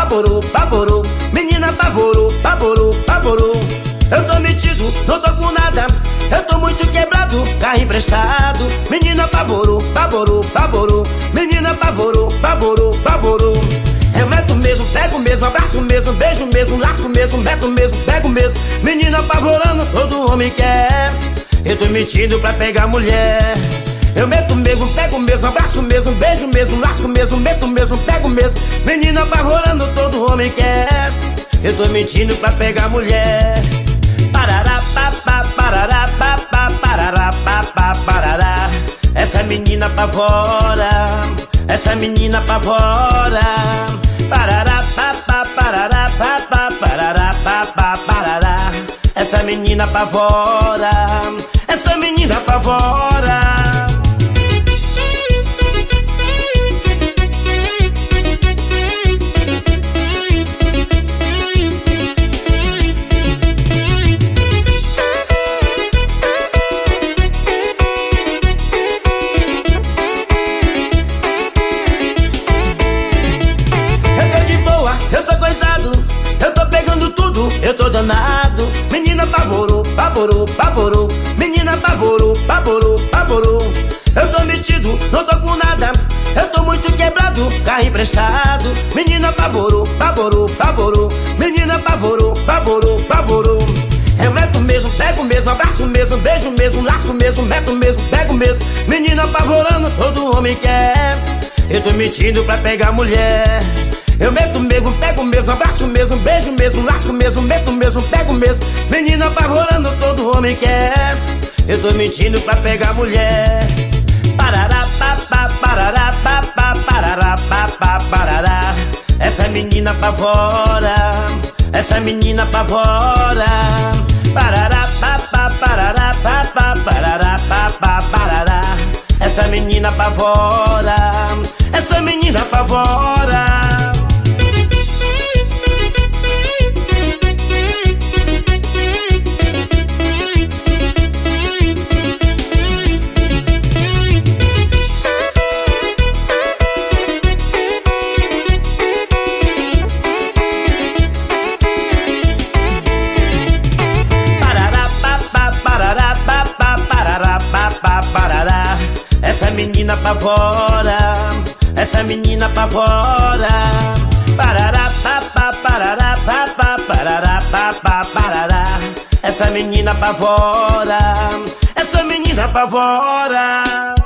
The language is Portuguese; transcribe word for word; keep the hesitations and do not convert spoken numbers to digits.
pavorou, pavorou. Menina pavorou, pavorou, pavorou. Eu tô metido, não tô com nada. Eu tô muito quebrado, carro emprestado. Menina pavorou, pavorou, pavorou. Menina pavorou, pavorou, pavorou. Eu meto mesmo, pego mesmo, abraço mesmo, beijo mesmo, lasco mesmo, meto mesmo, pego mesmo. Menina apavorando, todo homem quer. Eu tô mentindo pra pegar mulher. Eu meto mesmo, pego mesmo, abraço mesmo, beijo mesmo, lasco mesmo, meto mesmo, pego mesmo. Menina apavorando, todo homem quer. Eu tô mentindo pra pegar mulher. Parará, papá, parará, papá, parará, papá, parará. Essa menina apavora, essa menina apavora. Parará, papá, parará, papá, parará, papá, parará. Essa menina apavora, essa menina apavora. Eu tô pegando tudo, eu tô danado. Menina pavorou, pavorou, pavorou. Menina pavorou, pavorou, pavorou. Eu tô metido, não tô com nada. Eu tô muito quebrado, carro emprestado. Menina pavorou, pavorou, pavorou. Menina pavorou, pavorou, pavorou. Eu meto mesmo, pego mesmo, abraço mesmo, beijo mesmo, lasco mesmo, meto mesmo, pego mesmo. Menina apavorando, todo homem quer. Eu tô mentindo pra pegar mulher. Eu meto mesmo, pego mesmo, abraço mesmo, beijo mesmo, lasco mesmo, meto mesmo, pego mesmo. Menina apavorando, todo homem quer. Eu tô mentindo pra pegar mulher. Parará, papá, parará, papá, parará, papá, parará. Essa menina apavora, essa menina apavora. Parará, papá, parará, papá, parará, papá, parará. Essa menina apavora, essa menina apavora. Parará, essa menina apavora, essa menina apavora. Parará, papá, parará, papá, parará, papá, parará. Essa menina apavora, essa menina apavora.